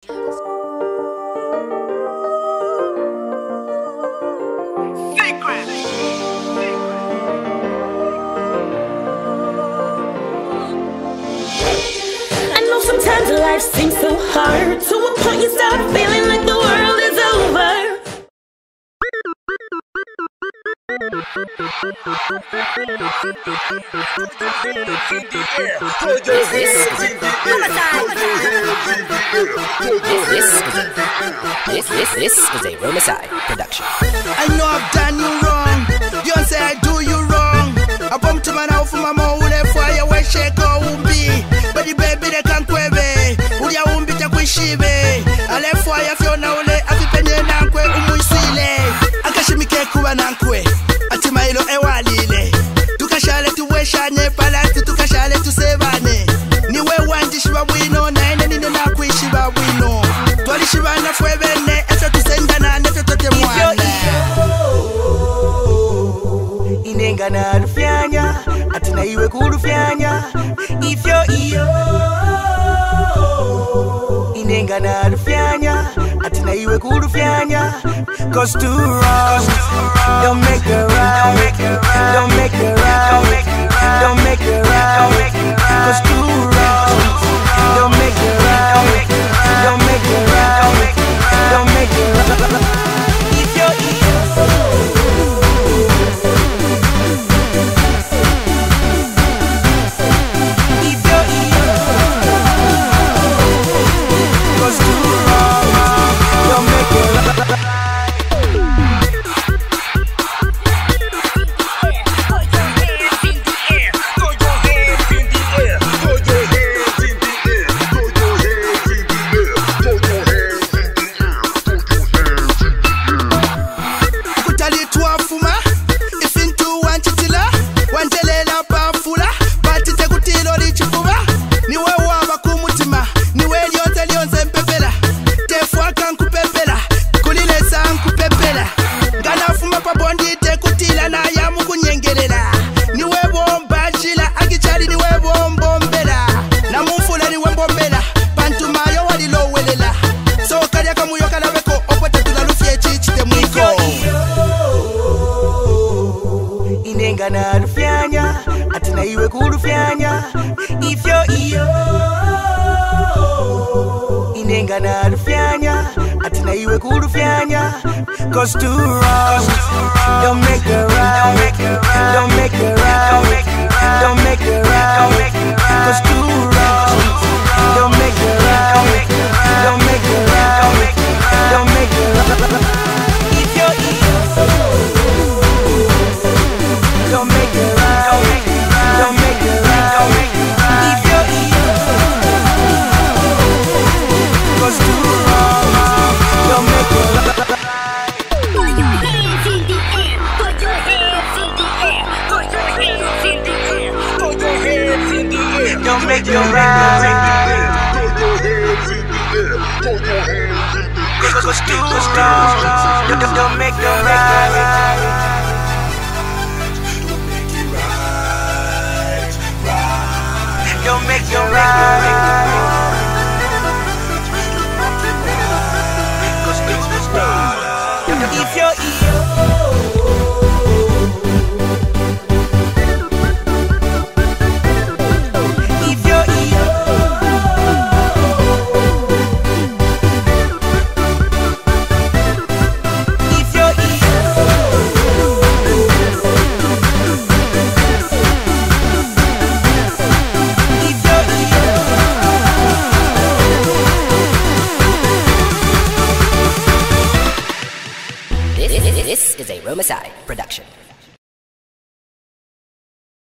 Sometimes life seems so hard, to a point you start feeling like the world is over. This is a Romicide production. I know I've done you wrong. You say I do you wrong. I bump to my now for my mouth for your way shake or umbi. But the baby they can't quebe. Uya umbi ta kwishibe. Ale fire fyo na ule afipenye nankwe umuisile. Akashimike kuwa nankwe. Ati mailo ewalile. Tukashale tuweshanye palati tukashale tusebane. Niwe wanji shiba wino na ene nine na kwishiba wino. Twali shiba na fwebene efe tusengana nefe tote mwana. Inenga na rufyanya atina iwe kurufyanya. Ifyo iyo inenga na rufyanya atina iwe kurufyanya. Cause two wrongs don't make a right. Don't make a right. Don't make a right. Cause two wrongs don't make a right. Don't make a right. Don't make a right. If you're na rufyanya atina iwe kurufyanya. Ifyo iyo inenga na rufyanya atina iwe kurufyanya. Cause two wrongs don't make a right. Don't make a right. Don't make a right. Cause two wrongs don't make a right. Don't make a right. Don't make a right. Ifyo iyo don't make it right. Don't make it right. If you're here, cause two wrongs don't make it right. Put your hands in the air. Put your hands in the air. Put your hands in the air. Put your hands in the air. Don't make it right. Put your hands in the air. Put your hands in the air. Cause two wrongs don't make it right. Don't make you right. Cause it's right. If you're This is a Romicide production.